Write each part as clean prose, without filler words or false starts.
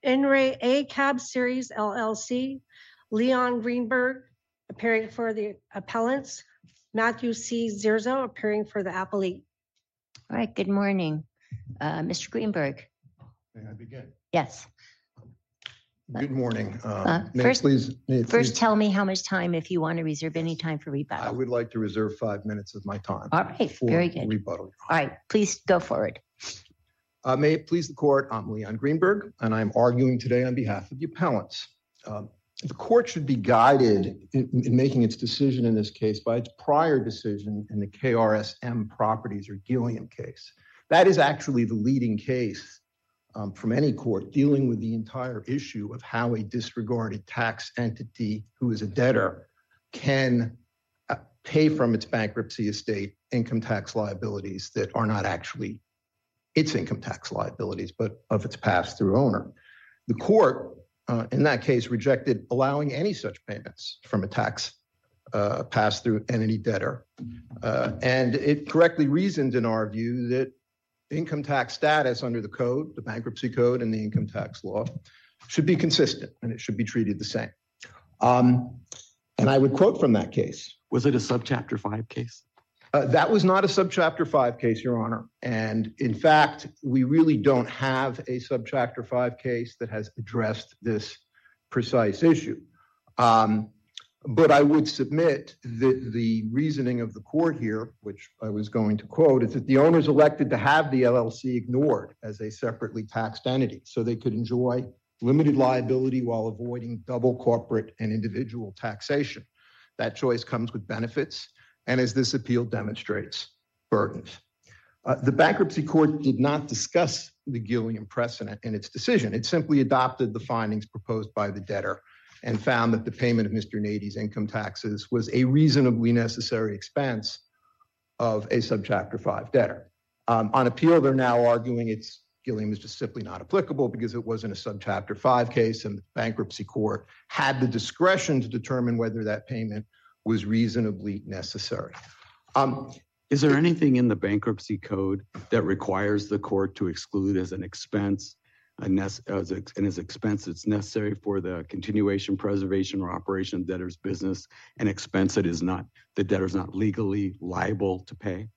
NRA ACAB Series LLC, Leon Greenberg appearing for the appellants, Matthew C. Zirzo appearing for the appellee. All right, good morning. Mr. Greenberg. May I begin? Yes. Good morning. First, tell me how much time, if you want to reserve any time for rebuttal. I would like to reserve 5 minutes of my time. All right, very good. Rebuttal. All right, please go forward. May it please the court, I'm Leon Greenberg, and I'm arguing today on behalf of the appellants. The court should be guided in making its decision in this case by its prior decision in the KRSM Properties or Gilliam case. That is actually the leading case from any court dealing with the entire issue of how a disregarded tax entity who is a debtor can pay from its bankruptcy estate income tax liabilities that are not actually its income tax liabilities, but of its pass-through owner. The court, in that case, rejected allowing any such payments from a tax pass-through entity debtor. And it correctly reasoned, in our view, that income tax status under the code, the bankruptcy code and the income tax law, should be consistent and it should be treated the same. And I would quote from that case. Was it a subchapter 5 case? That was not a subchapter 5 case, Your Honor. And in fact, we really don't have a subchapter 5 case that has addressed this precise issue. But I would submit that the reasoning of the court here, which I was going to quote, is that the owners elected to have the LLC ignored as a separately taxed entity so they could enjoy limited liability while avoiding double corporate and individual taxation. That choice comes with benefits, and as this appeal demonstrates, burdens. The bankruptcy court did not discuss the Gilliam precedent in its decision. It simply adopted the findings proposed by the debtor and found that the payment of Mr. Nady's income taxes was a reasonably necessary expense of a subchapter 5 debtor. On appeal, they're now arguing Gilliam is just simply not applicable because it wasn't a subchapter 5 case and the bankruptcy court had the discretion to determine whether that payment was reasonably necessary. Is there anything in the bankruptcy code that requires the court to exclude as an expense, as expense that's necessary for the continuation, preservation, or operation of debtor's business, an expense that the debtor's not legally liable to pay?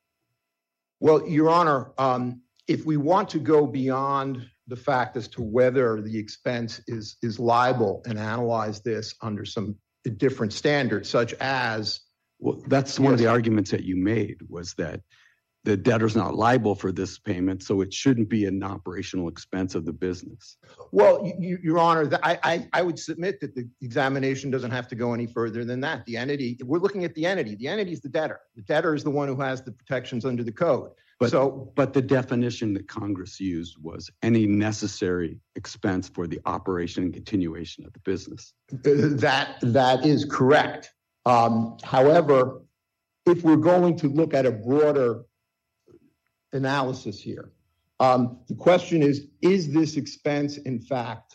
Well, Your Honor, if we want to go beyond the fact as to whether the expense is liable and analyze this under some different standards, such as... Well, that's one of the arguments that you made, was that the debtor's not liable for this payment, so it shouldn't be an operational expense of the business. Well, Your Honor, I would submit that the examination doesn't have to go any further than that. The entity, we're looking at the entity. The entity is the debtor. The debtor is the one who has the protections under the code. But the definition that Congress used was any necessary expense for the operation and continuation of the business. That is correct. However, if we're going to look at a broader analysis here, the question is this expense in fact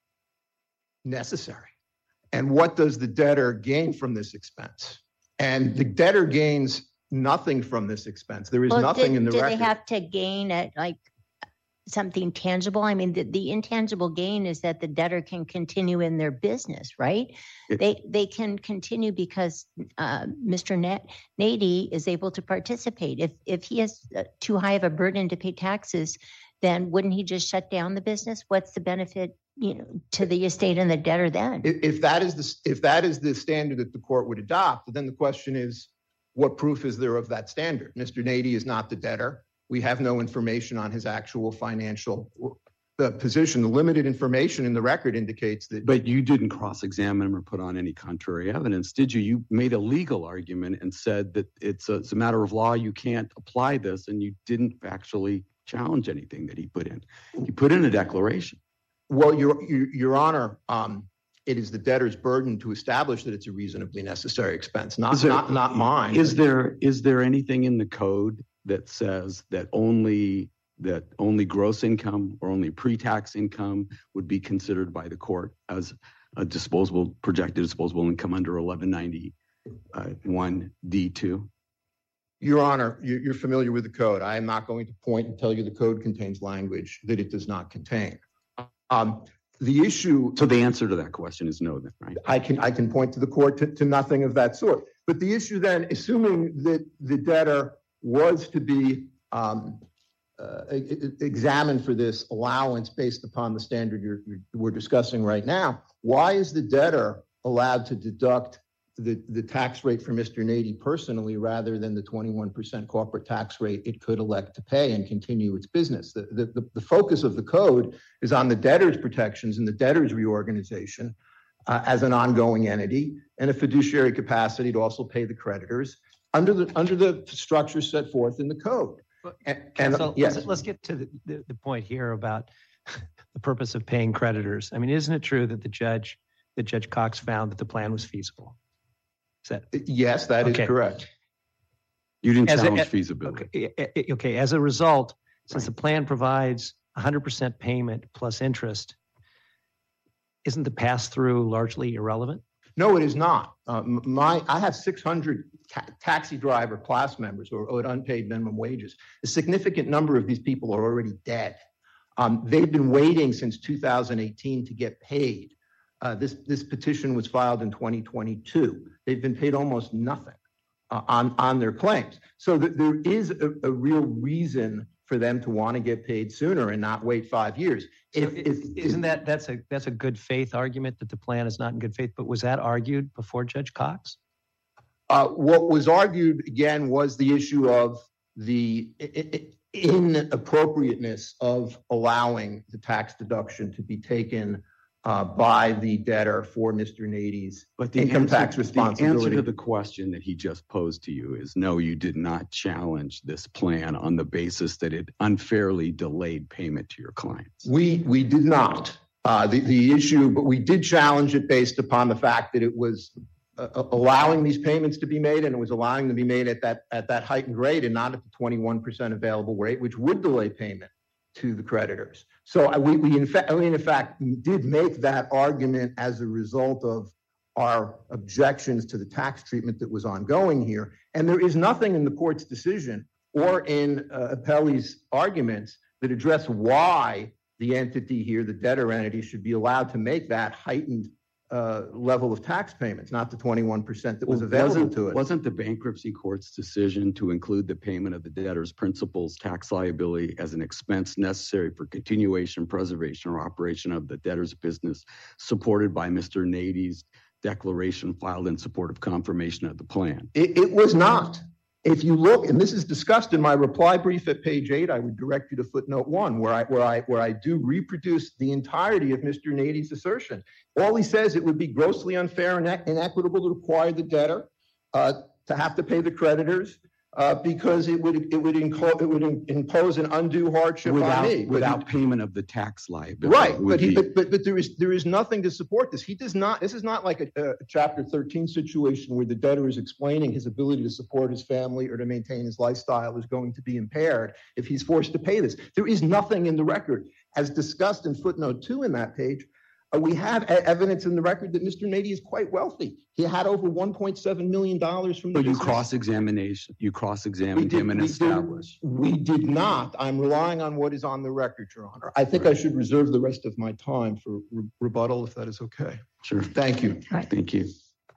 necessary? And what does the debtor gain from this expense? And the debtor gains nothing from this expense. There is nothing in the record. Do they have to gain like something tangible? I mean, the intangible gain is that the debtor can continue in their business, right? They can continue because Mr. Nady is able to participate. If he has too high of a burden to pay taxes, then wouldn't he just shut down the business? What's the benefit, to the estate and the debtor then? If that is the standard that the court would adopt, then the question is, what proof is there of that standard? Mr. Nady is not the debtor. We have no information on his actual financial position. The limited information in the record indicates that. But you didn't cross-examine him or put on any contrary evidence, did you? You made a legal argument and said that it's a matter of law. You can't apply this, and you didn't actually challenge anything that he put in. You put in a declaration. Well, Your Honor, it is the debtor's burden to establish that it's a reasonably necessary expense, not mine. Is there anything in the code that says that only gross income or only pre-tax income would be considered by the court as a projected disposable income under 1191 D2? Your Honor, you're familiar with the code. I am not going to point and tell you the code contains language that it does not contain. The issue, So the answer to that question is no, then, right? I can point to the court to nothing of that sort. But the issue then, assuming that the debtor was to be examined for this allowance based upon the standard we're discussing right now, why is the debtor allowed to deduct the tax rate for Mr. Nady personally rather than the 21% corporate tax rate it could elect to pay and continue its business? The focus of the code is on the debtor's protections and the debtor's reorganization as an ongoing entity and a fiduciary capacity to also pay the creditors under the structure set forth in the code. So let's get to the point here about the purpose of paying creditors. I mean, isn't it true that Judge Cox found that the plan was feasible? Yes, that is correct. You didn't challenge feasibility. Okay. As a result, since the plan provides 100% payment plus interest, isn't the pass-through largely irrelevant? No, it is not. I have 600 taxi driver class members who are owed unpaid minimum wages. A significant number of these people are already dead. They've been waiting since 2018 to get paid. This petition was filed in 2022. They've been paid almost nothing on their claims. So there is a real reason for them to want to get paid sooner and not wait 5 years. Isn't that's a good faith argument that the plan is not in good faith? But was that argued before Judge Cox? What was argued again was the issue of the inappropriateness of allowing the tax deduction to be taken by the debtor for Mr. Nady's income tax responsibility. The answer to the question that he just posed to you is no, you did not challenge this plan on the basis that it unfairly delayed payment to your clients. We did not. The issue, but we did challenge it based upon the fact that it was allowing these payments to be made, and it was allowing them to be made at that heightened rate and not at the 21% available rate, which would delay payment to the creditors. So we in fact did make that argument as a result of our objections to the tax treatment that was ongoing here. And there is nothing in the court's decision or in Appellee's arguments that address why the entity here, the debtor entity, should be allowed to make that heightened level of tax payments, not the 21% that was available to it. Wasn't the bankruptcy court's decision to include the payment of the debtor's principal's tax liability as an expense necessary for continuation, preservation, or operation of the debtor's business supported by Mr. Nady's declaration filed in support of confirmation of the plan? It was not. If you look, and this is discussed in my reply brief at page 8, I would direct you to footnote 1, where I do reproduce the entirety of Mr. Nady's assertion. All he says, it would be grossly unfair and inequitable to require the debtor to have to pay the creditors because it would impose an undue hardship on me without payment of the tax liability. Right, but there is nothing to support this. He does not. This is not like a Chapter 13 situation where the debtor is explaining his ability to support his family or to maintain his lifestyle is going to be impaired if he's forced to pay this. There is nothing in the record, as discussed in footnote 2 in that page. We have evidence in the record that Mr. Nady is quite wealthy. He had over $1.7 million from the business. You cross-examined him and established. We did not. I'm relying on what is on the record, Your Honor. I think I should reserve the rest of my time for rebuttal, if that is okay. Sure. Thank you. Right. Thank you.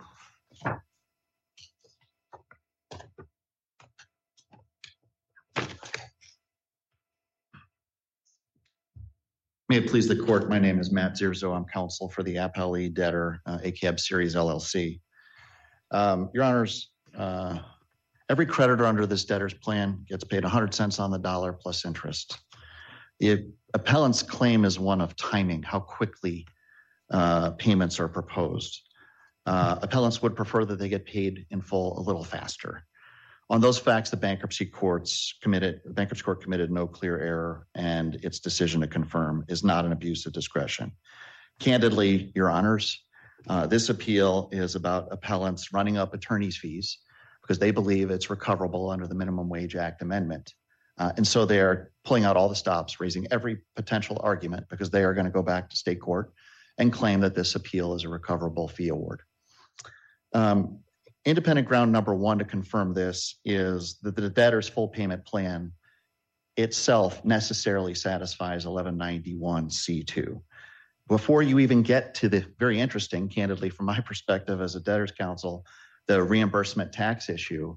May it please the court, my name is Matt Zierzo. I'm counsel for the Appellee Debtor, ACAB Series LLC. Your Honors, every creditor under this debtor's plan gets paid 100 cents on the dollar plus interest. The appellant's claim is one of timing, how quickly payments are proposed. Appellants would prefer that they get paid in full a little faster. On those facts, the bankruptcy court committed no clear error, and its decision to confirm is not an abuse of discretion. Candidly, Your Honors, this appeal is about appellants running up attorney's fees because they believe it's recoverable under the Minimum Wage Act amendment. And so they're pulling out all the stops, raising every potential argument because they are going to go back to state court and claim that this appeal is a recoverable fee award. Independent ground number 1 to confirm this is that the debtor's full payment plan itself necessarily satisfies 1191C2. before you even get to the very interesting, candidly, from my perspective as a debtor's counsel, the reimbursement tax issue,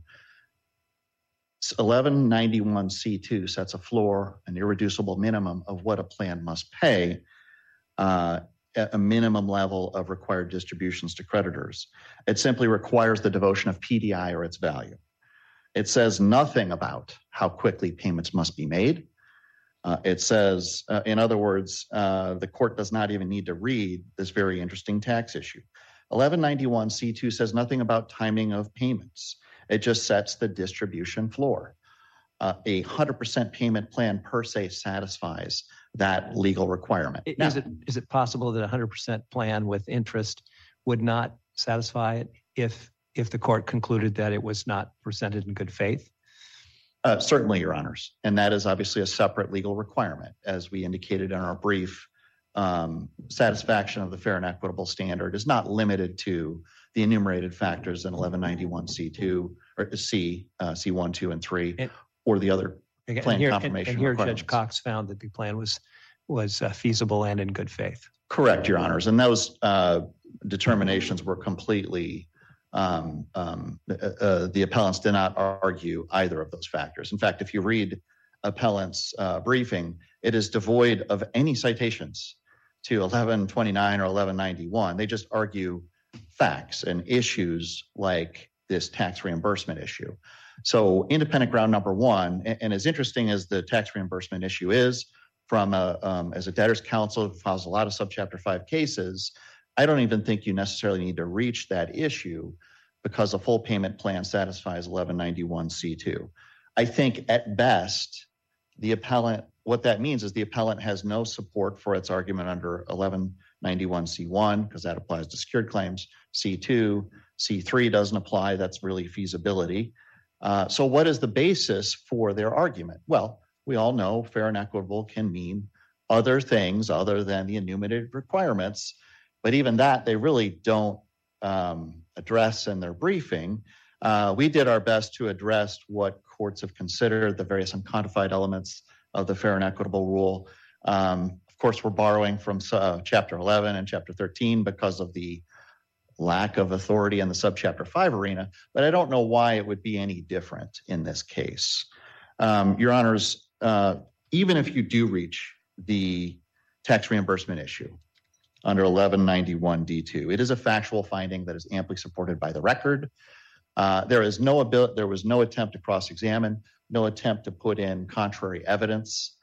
1191C2 sets a floor, an irreducible minimum of what a plan must pay, a minimum level of required distributions to creditors. It simply requires the devotion of PDI or its value. It says nothing about how quickly payments must be made. It says, in other words, the court does not even need to read this very interesting tax issue. 1191C2 says nothing about timing of payments. It just sets the distribution floor. A 100% payment plan per se satisfies that legal requirement. Is it possible that a 100% plan with interest would not satisfy it if the court concluded that it was not presented in good faith? Certainly, Your Honors. And that is obviously a separate legal requirement. As we indicated in our brief, satisfaction of the fair and equitable standard is not limited to the enumerated factors in 1191C2 or C1, 2, and 3, or the other plan confirmation and here requirements. Judge Cox found that the plan was feasible and in good faith. Correct, Your Honors. And those determinations were completely, the appellants did not argue either of those factors. In fact, if you read appellant's briefing, it is devoid of any citations to 1129 or 1191. They just argue facts and issues like this tax reimbursement issue. So independent ground number one, and as interesting as the tax reimbursement issue is, from as a debtor's counsel who files a lot of subchapter 5 cases, I don't even think you necessarily need to reach that issue because a full payment plan satisfies 1191C2. I think at best, the appellant, what that means is the appellant has no support for its argument under 1191C1 because that applies to secured claims. C2, C3 doesn't apply. That's really feasibility. So what is the basis for their argument? Well, we all know fair and equitable can mean other things other than the enumerated requirements, but even that they really don't address in their briefing. We did our best to address what courts have considered the various uncodified elements of the fair and equitable rule. Of course, we're borrowing from Chapter 11 and Chapter 13 because of the lack of authority in the subchapter 5 arena, but I don't know why it would be any different in this case. Your Honors, even if you do reach the tax reimbursement issue under 1191D2, it is a factual finding that is amply supported by the record. There was no attempt to cross-examine, no attempt to put in contrary evidence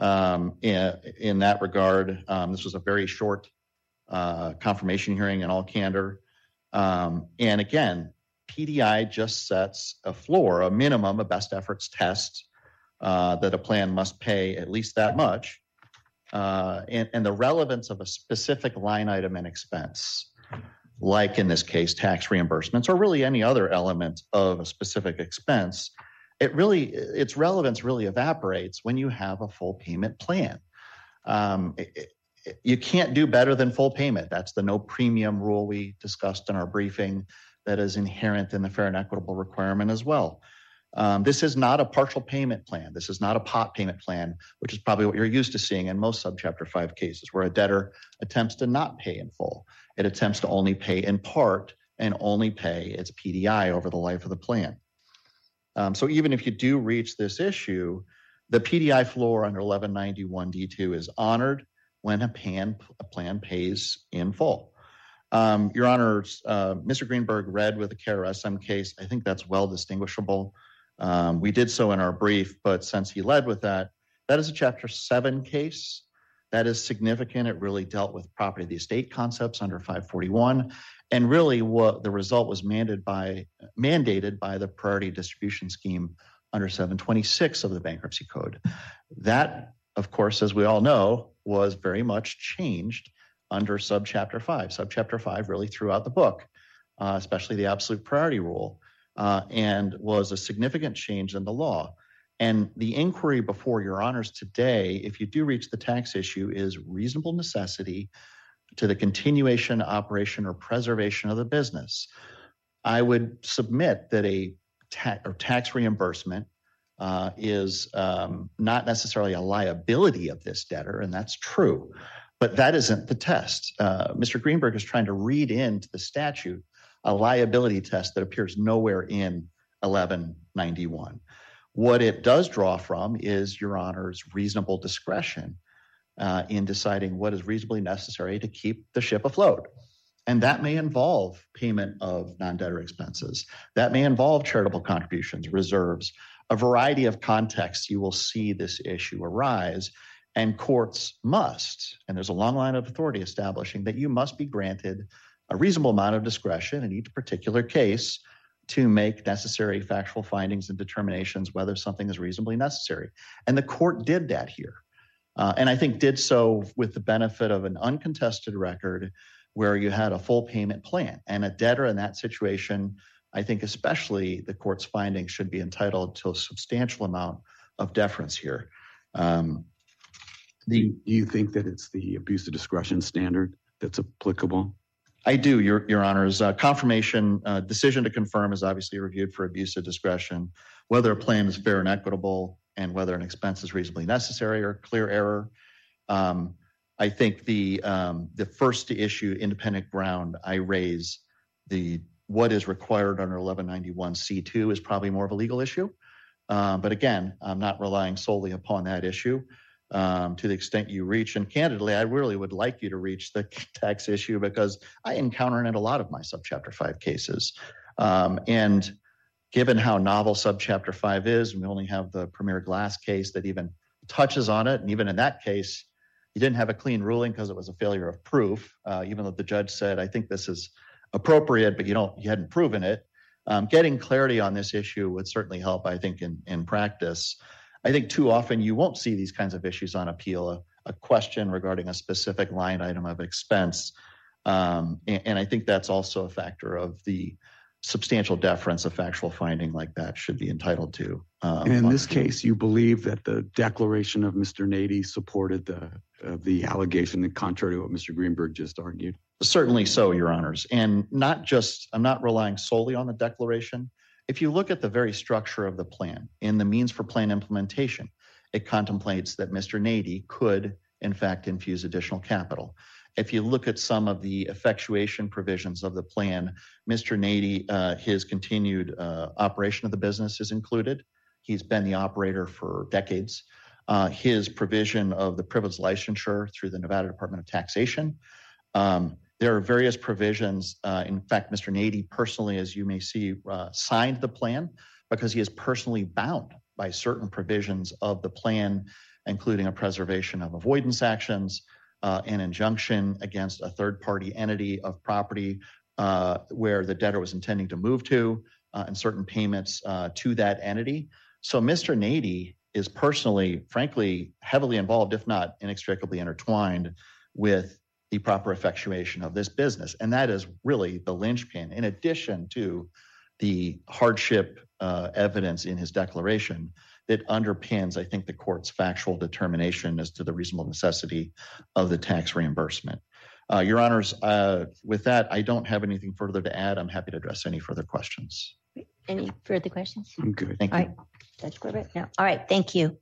in that regard. This was a very short confirmation hearing in all candor. And again, PDI just sets a floor, a minimum, a best efforts test that a plan must pay at least that much. And the relevance of a specific line item and expense, like in this case, tax reimbursements, or really any other element of a specific expense, its relevance really evaporates when you have a full payment plan. You can't do better than full payment. That's the no premium rule we discussed in our briefing that is inherent in the fair and equitable requirement as well. This is not a partial payment plan. This is not a pot payment plan, which is probably what you're used to seeing in most subchapter 5 cases where a debtor attempts to not pay in full. It attempts to only pay in part and only pay its PDI over the life of the plan. So even if you do reach this issue, the PDI floor under 1191D2 is honored when a plan pays in full. Your Honors, Mr. Greenberg read with the KRSM case. I think that's well distinguishable. We did so in our brief, but since he led with that, that is a Chapter 7 case. That is significant. It really dealt with property of the estate concepts under 541. And really what the result was mandated by the priority distribution scheme under 726 of the Bankruptcy Code. That, of course, as we all know, was very much changed under subchapter 5. Subchapter 5 really threw out the book, especially the absolute priority rule, and was a significant change in the law. And the inquiry before Your Honors today, if you do reach the tax issue, is reasonable necessity to the continuation, operation, or preservation of the business. I would submit that a tax reimbursement is not necessarily a liability of this debtor, and that's true. But that isn't the test. Mr. Greenberg is trying to read into the statute a liability test that appears nowhere in 1191. What it does draw from is Your Honor's reasonable discretion in deciding what is reasonably necessary to keep the ship afloat. And that may involve payment of non-debtor expenses. That may involve charitable contributions, reserves, a variety of contexts you will see this issue arise. And courts must, and there's a long line of authority establishing that you must be granted a reasonable amount of discretion in each particular case to make necessary factual findings and determinations whether something is reasonably necessary. And the court did that here. And I think did so with the benefit of an uncontested record where you had a full payment plan. And a debtor in that situation, I think especially the court's findings should be entitled to a substantial amount of deference here. Do you think that it's the abuse of discretion standard that's applicable? I do, Your Honors. Confirmation decision to confirm is obviously reviewed for abuse of discretion, whether a plan is fair and equitable, and whether an expense is reasonably necessary or clear error. I think the first to issue independent ground I raise, what is required under 1191 C2 is probably more of a legal issue. But again, I'm not relying solely upon that issue. To the extent you reach, and candidly, I really would like you to reach the tax issue because I encounter it in a lot of my subchapter 5 cases. And given how novel subchapter 5 is, and we only have the Premier Glass case that even touches on it. And even in that case, you didn't have a clean ruling because it was a failure of proof, even though the judge said, I think this is appropriate, but you hadn't proven it. Getting clarity on this issue would certainly help, I think, in practice. I think too often you won't see these kinds of issues on appeal, a question regarding a specific line item of expense. And I think that's also a factor of the substantial deference a factual finding like that should be entitled to. And in this case, you believe that the declaration of Mr. Nady supported the allegation, contrary to what Mr. Greenberg just argued? Certainly so, Your Honors. And I'm not relying solely on the declaration. If you look at the very structure of the plan, in the means for plan implementation, it contemplates that Mr. Nady could, in fact, infuse additional capital. If you look at some of the effectuation provisions of the plan, Mr. Nady, his continued operation of the business is included. He's been the operator for decades. His provision of the privileged licensure through the Nevada Department of Taxation. There are various provisions. In fact, Mr. Nady personally, as you may see, signed the plan because he is personally bound by certain provisions of the plan, including a preservation of avoidance actions, an injunction against a third-party entity of property where the debtor was intending to move to, and certain payments to that entity. So Mr. Nady is personally, frankly, heavily involved, if not inextricably intertwined, with the proper effectuation of this business. And that is really the linchpin, in addition to the hardship evidence in his declaration that underpins, I think, the court's factual determination as to the reasonable necessity of the tax reimbursement. Your Honors, with that, I don't have anything further to add. I'm happy to address any further questions. Any further questions? I'm good. Thank you. All right. Judge Corbett? No. All right. Thank you.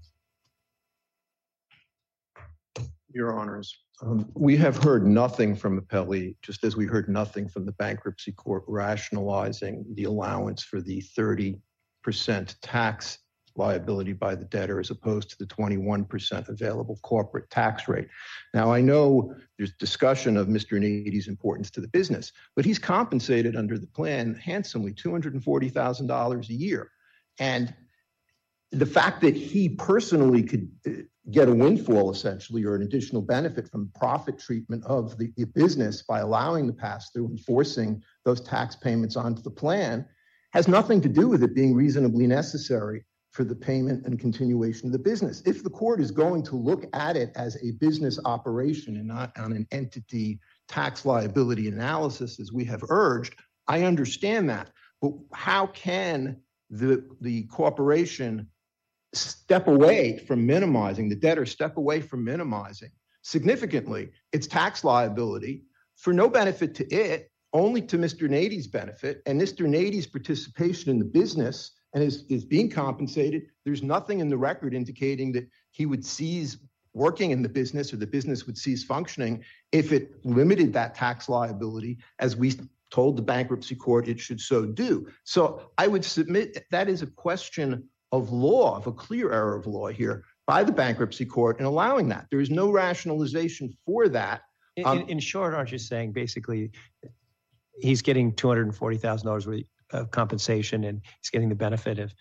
Your Honors, we have heard nothing from appellee, just as we heard nothing from the bankruptcy court rationalizing the allowance for the 30% tax liability by the debtor as opposed to the 21% available corporate tax rate. Now, I know there's discussion of Mr. Nady's importance to the business, but he's compensated under the plan handsomely, $240,000 a year. And the fact that he personally could get a windfall, essentially, or an additional benefit from profit treatment of the business by allowing the pass-through and forcing those tax payments onto the plan has nothing to do with it being reasonably necessary for the payment and continuation of the business. If the court is going to look at it as a business operation and not on an entity tax liability analysis, as we have urged, I understand that. But how can the corporation step away from minimizing, the debtor step away from minimizing significantly its tax liability for no benefit to it, only to Mr. Nady's benefit, and Mr. Nady's participation in the business and is being compensated? There's nothing in the record indicating that he would seize working in the business, or the business would cease functioning if it limited that tax liability, as we told the bankruptcy court it should so do. So I would submit that is a question of law, of a clear error of law here by the bankruptcy court in allowing that. There is no rationalization for that. In short, aren't you saying basically he's getting $240,000 worth of compensation, and he's getting the benefit of,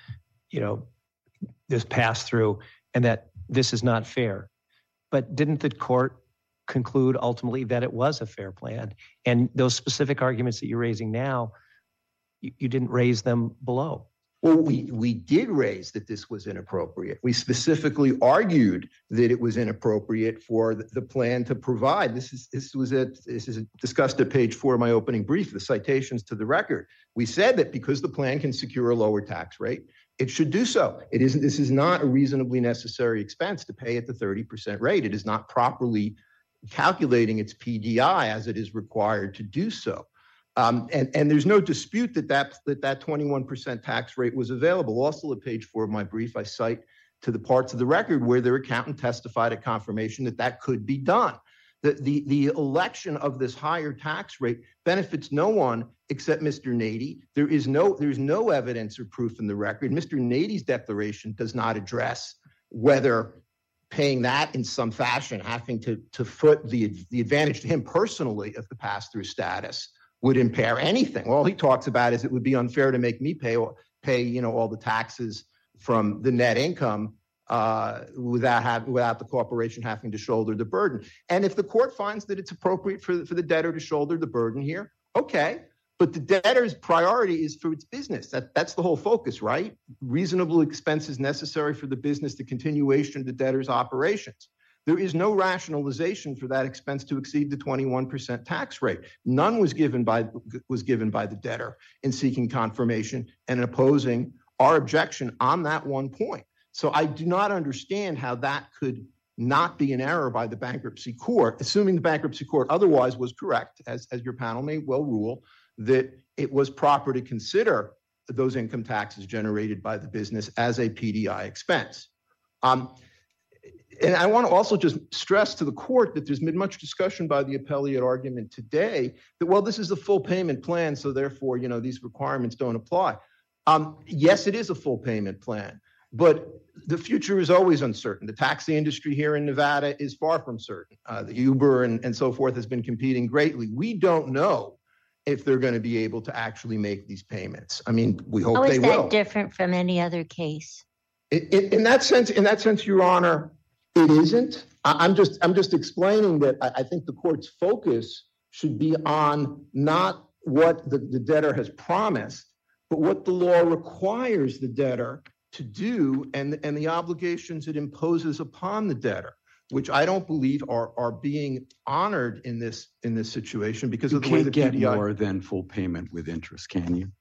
this pass through, and that this is not fair? But didn't the court conclude ultimately that it was a fair plan? And those specific arguments that you're raising now, you didn't raise them below. Well, we did raise that this was inappropriate. We specifically argued that it was inappropriate for the plan to provide. This is discussed at page 4 of my opening brief, the citations to the record. We said that because the plan can secure a lower tax rate, it should do so. This is not a reasonably necessary expense to pay at the 30% rate. It is not properly calculating its PDI as it is required to do so. And there's no dispute that 21% tax rate was available. Also at page 4 of my brief, I cite to the parts of the record where their accountant testified at confirmation that could be done. The election of this higher tax rate benefits no one except Mr. Nady. There's no evidence or proof in the record. Mr. Nady's declaration does not address whether paying that in some fashion, having to foot the advantage to him personally of the pass-through status, would impair anything. All he talks about is it would be unfair to make me pay all the taxes from the net income without the corporation having to shoulder the burden. And if the court finds that it's appropriate for the debtor to shoulder the burden here, okay. But the debtor's priority is for its business. That's the whole focus, right? Reasonable expenses necessary for the business, the continuation of the debtor's operations. There is no rationalization for that expense to exceed the 21% tax rate. None was given by the debtor in seeking confirmation and opposing our objection on that one point. So I do not understand how that could not be an error by the bankruptcy court, assuming the bankruptcy court otherwise was correct, as your panel may well rule, that it was proper to consider those income taxes generated by the business as a PDI expense. And I want to also just stress to the court that there's been much discussion by the appellate argument today that, well, this is a full payment plan, so therefore, these requirements don't apply. Yes, it is a full payment plan, but the future is always uncertain. The taxi industry here in Nevada is far from certain. The Uber and so forth has been competing greatly. We don't know if they're going to be able to actually make these payments. I mean, we hope they will. How is that different from any other case? In that sense, Your Honor, it isn't. I'm just explaining that I think the court's focus should be on not what the debtor has promised, but what the law requires the debtor to do and the obligations it imposes upon the debtor, which I don't believe are being honored in this situation because of the way the PDI. You can't get more than full payment with interest, can you?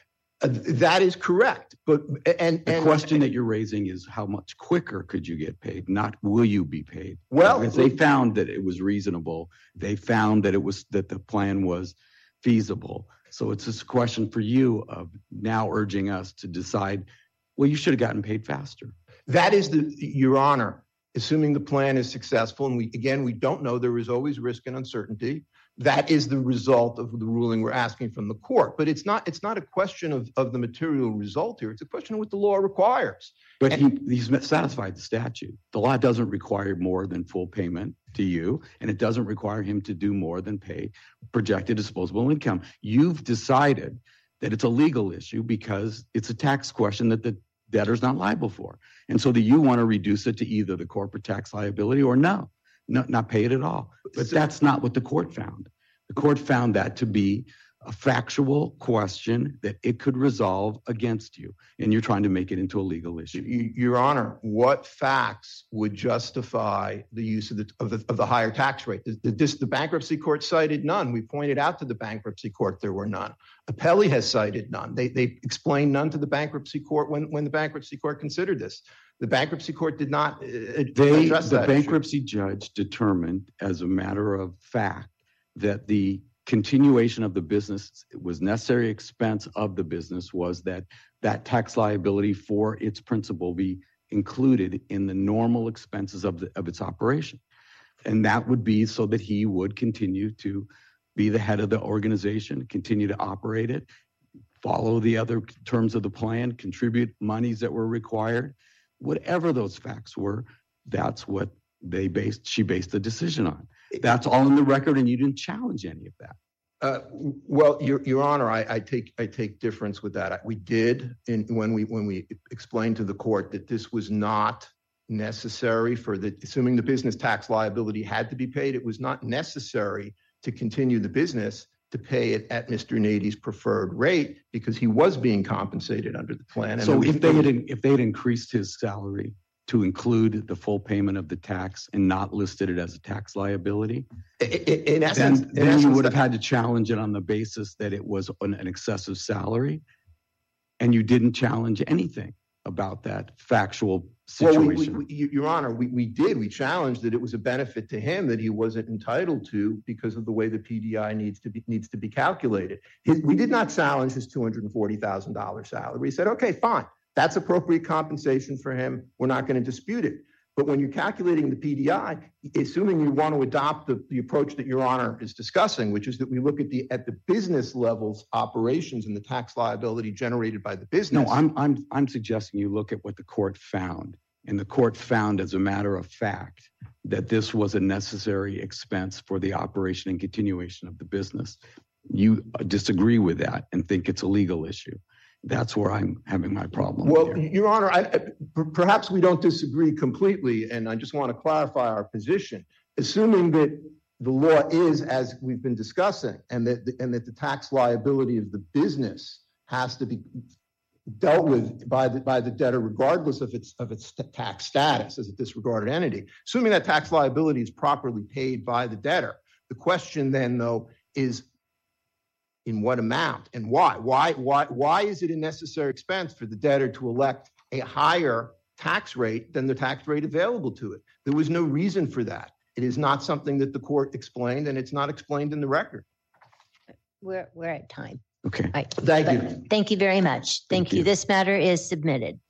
That is correct, but the question that you're raising is how much quicker could you get paid, not will you be paid? Well, because they found that it was reasonable. They found that that the plan was feasible. So it's this question for you of now urging us to decide, well, you should have gotten paid faster. That is Your Honor, assuming the plan is successful, and we don't know, there is always risk and uncertainty. That is the result of the ruling we're asking from the court. But it's not a question of the material result here. It's a question of what the law requires. But he's satisfied the statute. The law doesn't require more than full payment to you, and it doesn't require him to do more than pay projected disposable income. You've decided that it's a legal issue because it's a tax question that the debtor's not liable for. And so you want to reduce it to either the corporate tax liability or not pay it at all. But that's not what the court found. The court found that to be a factual question that it could resolve against you, and you're trying to make it into a legal issue. Your Honor, what facts would justify the use of the higher tax rate? The bankruptcy court cited none. We pointed out to the bankruptcy court there were none. Appellee has cited none. They explained none to the bankruptcy court when the bankruptcy court considered this. The bankruptcy court did not address that. The bankruptcy judge determined as a matter of fact that the continuation of the business was necessary expense of the business was that tax liability for its principal be included in the normal expenses of its operation. And that would be so that he would continue to be the head of the organization, continue to operate it, follow the other terms of the plan, contribute monies that were required. Whatever those facts were, that's what she based the decision on. That's all in the record, and you didn't challenge any of that. Well, Your Honor, I take difference with that. We did when we explained to the court that this was not necessary assuming the business tax liability had to be paid. It was not necessary to continue the business to pay it at Mr. Nady's preferred rate because he was being compensated under the plan. So if they had increased his salary to include the full payment of the tax and not listed it as a tax liability, in essence, then you would have had to challenge it on the basis that it was an excessive salary, and you didn't challenge anything about that factual situation. Well, Your Honor, we did. We challenged that it was a benefit to him that he wasn't entitled to because of the way the PDI needs to be calculated. We did not challenge his $240,000 salary. We said, okay, fine. That's appropriate compensation for him. We're not going to dispute it. But when you're calculating the PDI, assuming you want to adopt the approach that Your Honor is discussing, which is that we look at the business levels operations and the tax liability generated by the business. No, I'm suggesting you look at what the court found, and the court found, as a matter of fact, that this was a necessary expense for the operation and continuation of the business. You disagree with that and think it's a legal issue. That's where I'm having my problem. Well, here. Your Honor, perhaps we don't disagree completely, and I just want to clarify our position. Assuming that the law is, as we've been discussing, and that the tax liability of the business has to be dealt with by the debtor, regardless of its tax status as a disregarded entity. Assuming that tax liability is properly paid by the debtor, the question then, though, is in what amount and why? Why is it a necessary expense for the debtor to elect a higher tax rate than the tax rate available to it? There was no reason for that. It is not something that the court explained, and it's not explained in the record. We're at time. Okay. Thank you. Thank you very much. Thank you. you. This matter is submitted.